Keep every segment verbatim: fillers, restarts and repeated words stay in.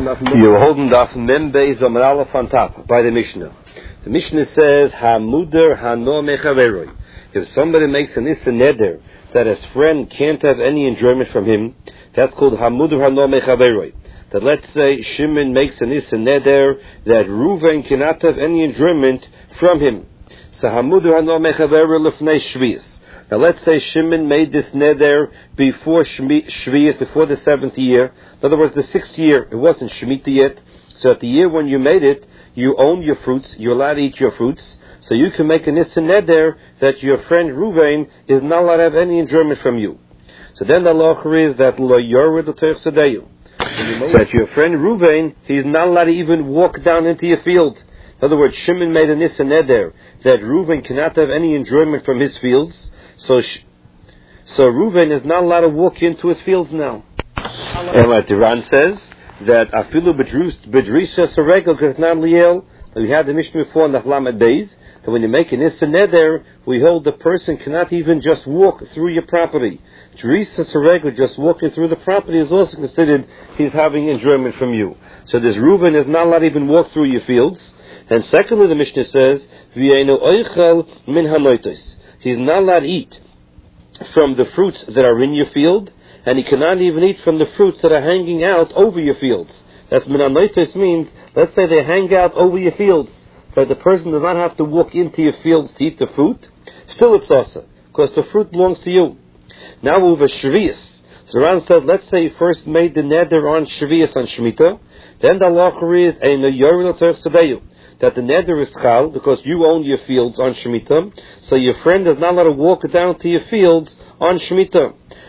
You're holding Daf Mem Beis Amud Aleph on top by the Mishnah. The Mishnah says, "Hamuder hano mechaveroi." If somebody makes an issa neder that his friend can't have any enjoyment from him, that's called Hamuder hano mechaveroi. That let's say Shimon makes an issa neder that Reuven cannot have any enjoyment from him. So Hamuder hano mechaveroi lefnei shvius. Now let's say Shimon made this neder before Shvius, before the seventh year. In other words, the sixth year, it wasn't Shemitah yet. So at the year when you made it, you own your fruits, you're allowed to eat your fruits. So you can make an issa neder that your friend Reuven is not allowed to have any enjoyment from you. So then the halacha is that lo yored l'toich sadeyu. That your friend Reuven, he's not allowed to even walk down into your field. In other words, Shimon made an issa neder that Reuven cannot have any enjoyment from his fields. So, so Reuven is not allowed to walk into his fields now. And like the Ran says, that afilu bedrisha saregel k'tnan liel. We had the Mishnah before in the Lamed Beis that when you make an issa neder, we hold the person cannot even just walk through your property. Drisa saregel, just walking through the property, is also considered he's having enjoyment from you. So this Reuven is not allowed to even walk through your fields. And secondly, the Mishnah says, v'yeinu oichel min hanoitos. He's not allowed to eat from the fruits that are in your field, and he cannot even eat from the fruits that are hanging out over your fields. That's minanoitos means, let's say they hang out over your fields, so the person does not have to walk into your fields to eat the fruit. Still it's also, because the fruit belongs to you. Now we have a shvius. So Ran said, let's say you first made the neder on shvius on Shemitah, then the halacha is a neyor l'toich sadeyu, that the neder is chal, because you own your fields on Shemitah, so your friend is not allowed to walk down to your fields on Shemitah.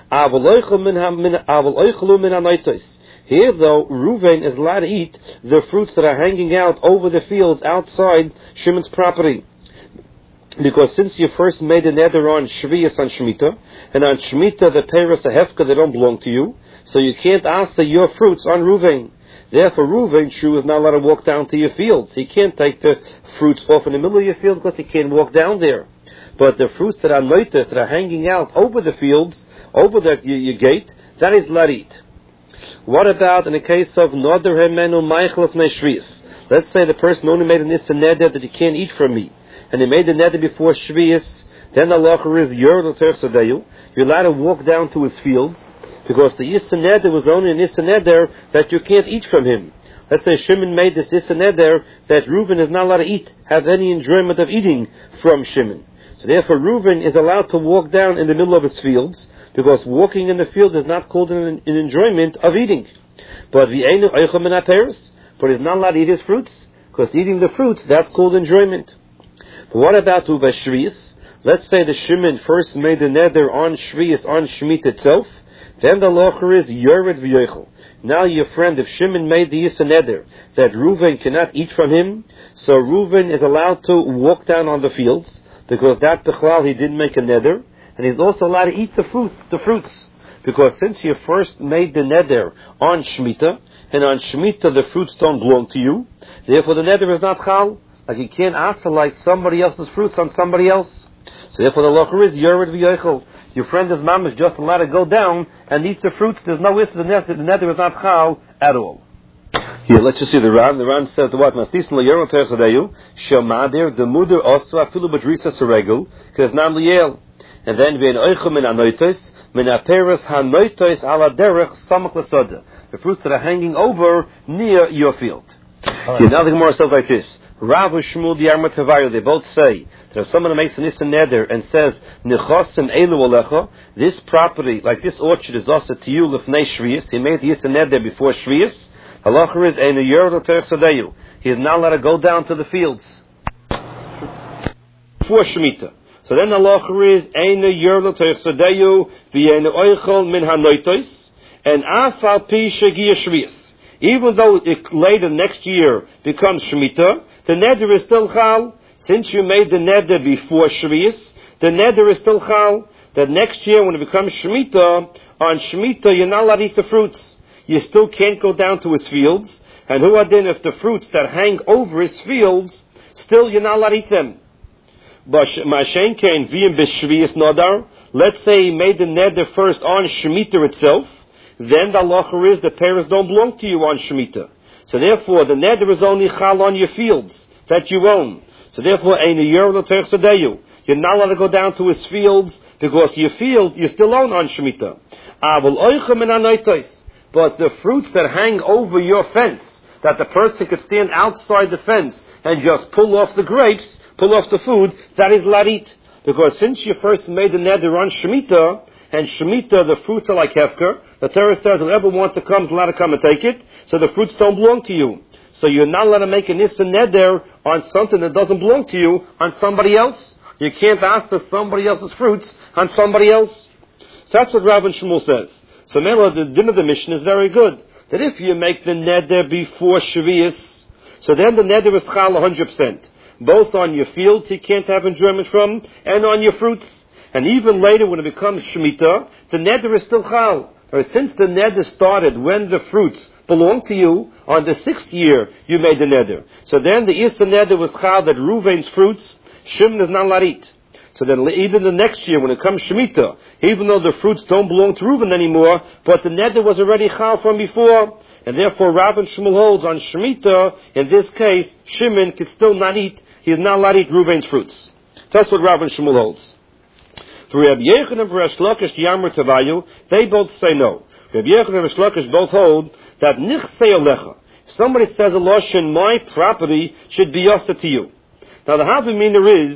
Here though, Reuven is allowed to eat the fruits that are hanging out over the fields outside Shimon's property. Because since you first made a neder on Shvius on Shemitah, and on Shemitah the peiros, the hefka, they don't belong to you, so you can't ask your fruits on Reuven. Therefore, Reuven, Shu, is not allowed to walk down to your fields. He can't take the fruits off in the middle of your field because he can't walk down there. But the fruits that are noites, that are hanging out over the fields, over the, your, your gate, that is allowed to eat. What about in the case of Noder Hemenu Meichel of Shvius? Let's say the person only made an issa neder that he can't eat from me, and he made the neder before Shvius. Then the halacha is Yor l'toich sadeyu. You're allowed to walk down to his fields, because the issa neder was only an issa neder that you can't eat from him. Let's say Shimon made this issa neder that Reuven is not allowed to eat, have any enjoyment of eating from Shimon. So therefore Reuven is allowed to walk down in the middle of his fields, because walking in the field is not called an, an enjoyment of eating. But v'einu oichel min haperos, but he's not allowed to eat his fruits, because eating the fruits, that's called enjoyment. But what about uva shvius? Let's say the Shimon first made the neder on shvius, on Shemitah itself. Then the halacha is yored v'yochel. Now your friend, if Shimon made the issa neder that Reuven cannot eat from him, so Reuven is allowed to walk down on the fields, because that b'chlal he didn't make a neder, and he's also allowed to eat the fruit, the fruits, because since you first made the neder on Shemitah, and on Shemitah the fruits don't belong to you, therefore the neder is not chal. Like you can't ask like somebody else's fruits on somebody else. So therefore the halacha is yored v'yochel. Your friend, his mom, is just allowed to go down and eat the fruits. There's no issa, the neder is not chal at all. Here, let's just see the Ran. The Ran says, what? Mastis l'yor l'toich sadeyu, shemadir the muder osva afilu bedrisa saregel, k'eznan liel. And then v'en oichel min anoitos, min aperes hanoitos ala derech samach l'soda. The fruits that are hanging over near your field. Right. Here, now the Gemara says like this. Rav and Shmuel Yarmat Havayu, they both say that if someone makes an issa neder and says, Nechosim elu alecha, this property, like this orchard is also to you lefnei shvius, he made the issa neder before shvius, halacha is ein yor l'toich sadeyu. He is not allowed to go down to the fields before Shemitah. So then the halacha is ein yor l'toich sadeyu v'yein oichel min hanoitos, and afal pi shegia shvius. Even though it later next year becomes Shemitah, the neder is still chal. Since you made the neder before Shvius, the neder is still chal. That next year when it becomes Shemitah, on Shemitah you're not allowed to eat the fruits. You still can't go down to his fields. And who are then if the fruits that hang over his fields, still you're not allowed to eat them. But Mashen Kain v'im b'Shvius Nodar, let's say he made the neder first on Shemitah itself, then the halacha is the parents don't belong to you on Shemitah. So therefore, the neder is only chal on your fields that you own. So therefore, ein yer l'terech sadeyu. You're not allowed to go down to his fields, because your fields you still own on Shemitah. Avol oichem min anoitos. But the fruits that hang over your fence, that the person could stand outside the fence and just pull off the grapes, pull off the food, that is larit. Because since you first made the neder on Shemitah, and Shemitah, the fruits are like hefker, the Torah says whoever wants to come is allowed to come and take it, so the fruits don't belong to you. So you're not allowed to make an issa neder on something that doesn't belong to you, on somebody else. You can't ask for somebody else's fruits on somebody else. So that's what Rav and Shmuel says. So Mela, the din of the mission is very good. That if you make the neder before Shvius, so then the neder is chal one hundred percent. Both on your fields you can't have enjoyment from, and on your fruits. And even later when it becomes Shemitah, the neder is still chal. Or since the neder started when the fruits belong to you, on the sixth year you made the neder. So then the Issa neder was chal that Ruvain's fruits, Shimon is not larit. So then even the next year when it comes Shemitah, even though the fruits don't belong to Reuven anymore, but the neder was already chal from before, and therefore Rav and Shmuel holds on Shemitah, in this case, Shimon could still not eat, he is not allowed to eat Reuven's fruits. That's what Rav and Shmuel holds. For Rabbi Yechon and Resh Lakish Yamar Tavayu, they both say no. Rabbi Yechon and Resh Lakish both hold that Nichsei Alecha. If somebody says a lashon, my property should be yasa to you. Now the Havamina is,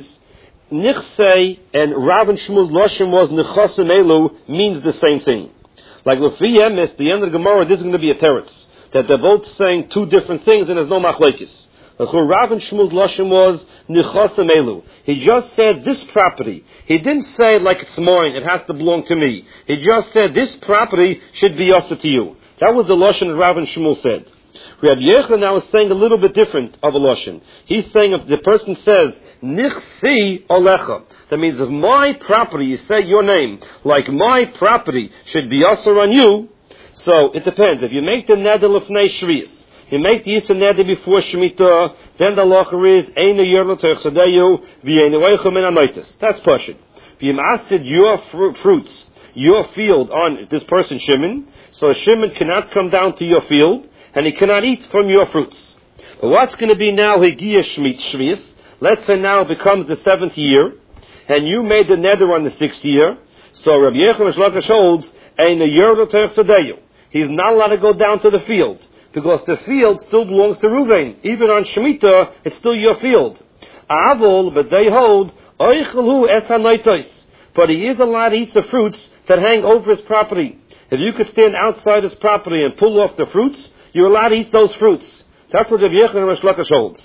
Nichsei and Rav and Shmuel's lashon was Nechasim Elu means the same thing. Like Lefi Emes, the end of the Gemara, this is going to be a teretz. That they're both saying two different things and there's no machlekes. Like Rav and Shmuel's lashon was Nechasim Elu. He just said this property. He didn't say like it's mine, it has to belong to me. He just said this property should be yasa to you. That was the lashon that Rav and Shmuel said. Rabbi Yechon now is saying a little bit different of a lashon. He's saying if the person says Nichsi Olecha, that means if my property, you say your name, like my property should be asur on you. So it depends. If you make the neder lefnei shvius, you make the Yisra neder before Shemitah, then the halacha is Eina yer l'terech sadeyu v'eina oichem min anoitos. That's pashut. If you mastered your fr- fruits, your field on this person Shimon, so Shimon cannot come down to your field, and he cannot eat from your fruits. But what's going to be now Higia Shvius? Let's say now it becomes the seventh year, and you made the neder on the sixth year, so Rabbi Yechon Shlakish holds, Ein yer l'terech sadeyu. He's not allowed to go down to the field, because the field still belongs to Reuven. Even on Shemitah, it's still your field. Avol, but they hold, Oichelhu es hanoitos. But he is allowed to eat the fruits that hang over his property. If you could stand outside his property and pull off the fruits, you're allowed to eat those fruits. That's what Rabbi Yechon and Resh Lakish holds.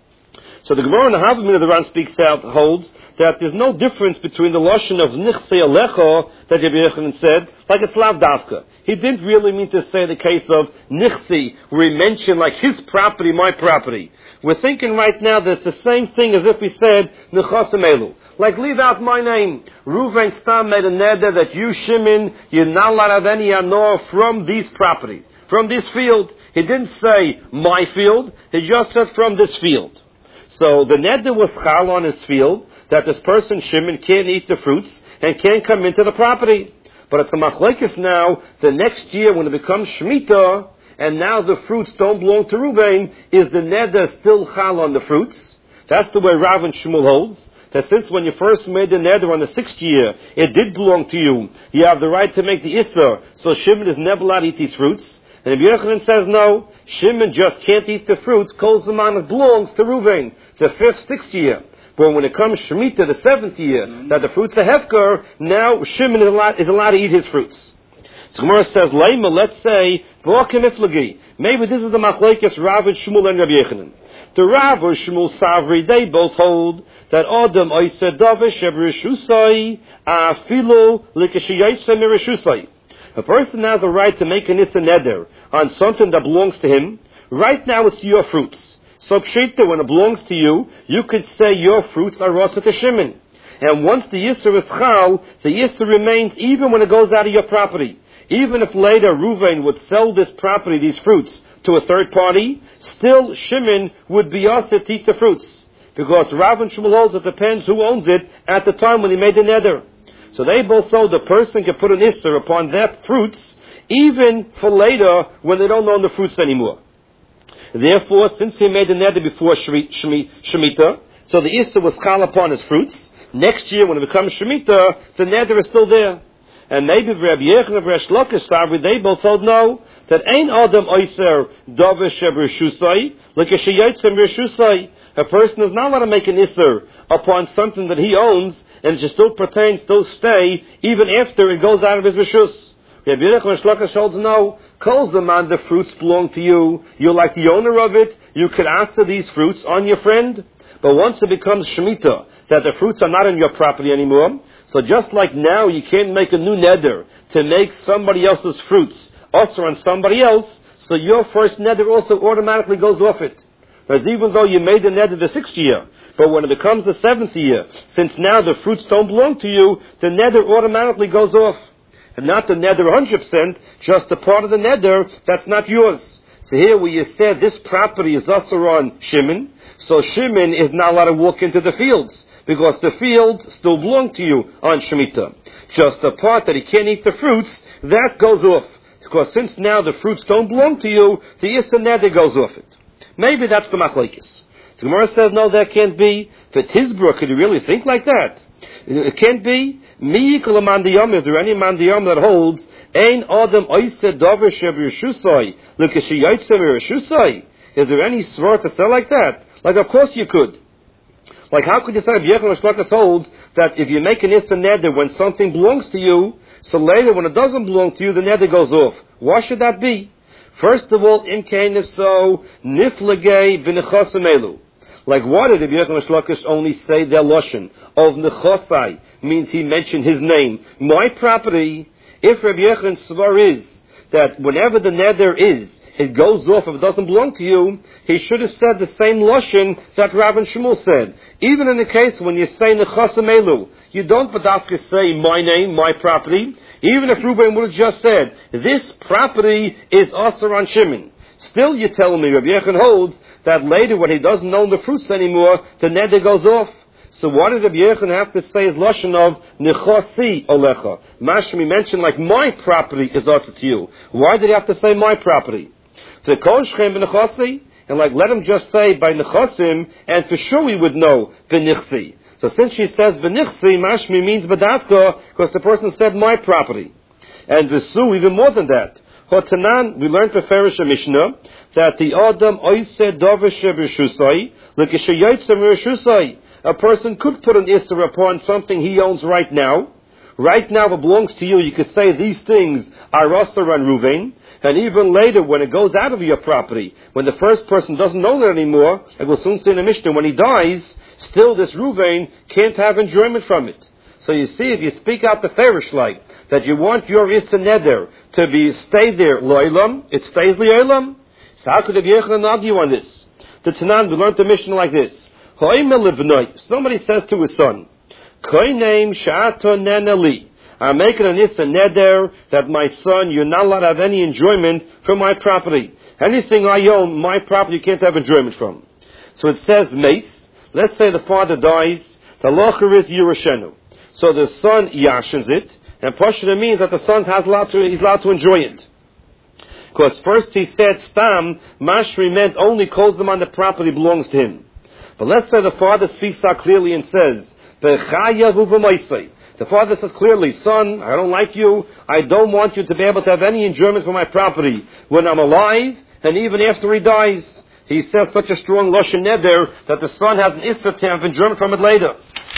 So the Gemara in the Havamina the Ran speaks out holds that there's no difference between the lashon of Nichsei Alecha that Rabbi Yechon said, like it's lav davka. He didn't really mean to say the case of Nichsi, where he mentioned like his property, my property. We're thinking right now that it's the same thing as if he said Nechasim Elu. Like leave out my name. Reuven Stam made a neder that you Shimon, you're not allowed to have any anor from these properties, from this field. He didn't say my field, he just said from this field. So the neder was chal on his field, that this person, Shimon, can't eat the fruits and can't come into the property. But it's a machlekes now, the next year when it becomes Shemitah, and now the fruits don't belong to Reuven, is the neder still chal on the fruits? That's the way Rav and Shmuel holds. That since when you first made the neder on the sixth year, it did belong to you. You have the right to make the Issa, so Shimon is never allowed to eat these fruits. And Rabbi Yochanan says no, Shimon just can't eat the fruits, kol zaman it belongs to Reuven, the fifth, sixth year. But when it comes Shemitah, the seventh year, mm-hmm. that the fruits are hefker, now Shimon is allowed, is allowed to eat his fruits. So Gemara says, Leima, let's say, maybe this is the machlekes Rav and Shmuel and Rabbi Yochanan. The Rav or Shmuel Savri, they both hold that Adam oiseh davish evrishusai afilo likashiyayse mirishusai. A person has a right to make an issa neder on something that belongs to him. Right now it's your fruits. So pshita, when it belongs to you, you could say your fruits are rasa to Shimon. And once the yisr is chal, the yisr remains even when it goes out of your property. Even if later Reuven would sell this property, these fruits, to a third party, still Shimon would be also to eat the fruits. Because Rav and Shmuel holds it depends who owns it at the time when he made the neder. So they both know the person can put an isser upon their fruits, even for later when they don't own the fruits anymore. Therefore, since he made the neder before Shemitah, so the Issa was chal upon his fruits. Next year, when it becomes Shemitah, the neder is still there. And maybe Rabbi Yechon and Resh Lakish Savri, they both told no, that Ein Adam Oiser Davish Reshusai, like a Sheyatzim Reshusai. A person is not allowed to make an Isser upon something that he owns, and it should still pertain, still stay, even after it goes out of his Reshus. Rabbi Yechon and Resh Lakish holds no, calls the man, the fruits belong to you, you're like the owner of it, you could ask for these fruits on your friend. But once it becomes Shemitah, that the fruits are not in your property anymore, so just like now you can't make a new neder to make somebody else's fruits also on somebody else, so your first neder also automatically goes off it. Whereas even though you made the neder the sixth year, but when it becomes the seventh year, since now the fruits don't belong to you, the neder automatically goes off. And not the neder one hundred percent, just the part of the neder that's not yours. So here where you said this property is also on Shimon, so Shimon is not allowed to walk into the fields, because the fields still belong to you on Shemitah. Just the part that he can't eat the fruits, that goes off. Because since now the fruits don't belong to you, the Issa neder goes off it. Maybe that's the machlekes. So Gemara says, no, that can't be. For Tizbra, could you really think like that? It can't be. Mi yikol mandiyam, is there any mandiyam that holds, Ein Adam oiseh davar sheb'reshusai, l'keshiyaitzeh v'reshusai? Is there any svar to say like that? Like, of course you could. Like, how could you say, Rabbi Yechon Shlokas holds that if you make an Issa neder when something belongs to you, so later when it doesn't belong to you, the neder goes off? Why should that be? First of all, in Cain, if so, niflegei v'nechosim elu. Like, why did Rabbi Yechon Shlokas only say their lashon of nechosai? Means he mentioned his name. My property, if Rabbi Yechon's svar is that whenever the neder is, it goes off if it doesn't belong to you, he should have said the same lashon that Rav and Shmuel said. Even in the case when you say nechasim elu, you don't badafka say my name, my property. Even if Reuben would have just said, this property is Asar on Shimon. Still you tell me, Rabbi Yechon holds that later when he doesn't own the fruits anymore, the neder goes off. So why did Rabbi Yechon have to say his lashon of nechasi olecha? Mashmi mentioned like my property is Asar to you. Why did he have to say my property? The kol shchem b'nechasi, and like let him just say by nechasim, and for sure we would know b'nichsi. So since she says b'nichsi, mashmi means b'davka, because the person said my property. And v'su, even more than that. Hotanan, we learned for Ferish Mishnah, that the Adam oiseh davar sheb'reshusai, l'keshayaytzem reshusai. A person could put an Isser upon something he owns right now. Right now it belongs to you. You could say these things are Asar and Ruvain. And even later, when it goes out of your property, when the first person doesn't own it anymore, and we'll soon see in the Mishnah, when he dies, still this Ruvain can't have enjoyment from it. So you see, if you speak out the Ferish like, that you want your Isser Neder to be, stay there, Lo'ilam, it stays Lo'ilam. So how could Rabbi Yechon argue on this? The Tanan, we learned the Mishnah like this. Somebody says to his son, I'm making an Issa neder that my son, you're not allowed to have any enjoyment from my property. Anything I own, my property, you can't have enjoyment from. So it says mace. Let's say the father dies. The locher is Yerushenu. So the son yashens it. And Pashta means that the son has allowed to, he's allowed to enjoy it. Because first he said stam, mashri meant only calls them on the property belongs to him. But let's say the father speaks out clearly and says, the father says clearly, son, I don't like you. I don't want you to be able to have any enjoyment from my property when I'm alive and even after he dies. He says such a strong lashon neder that the son has an issa to have enjoyment from it later.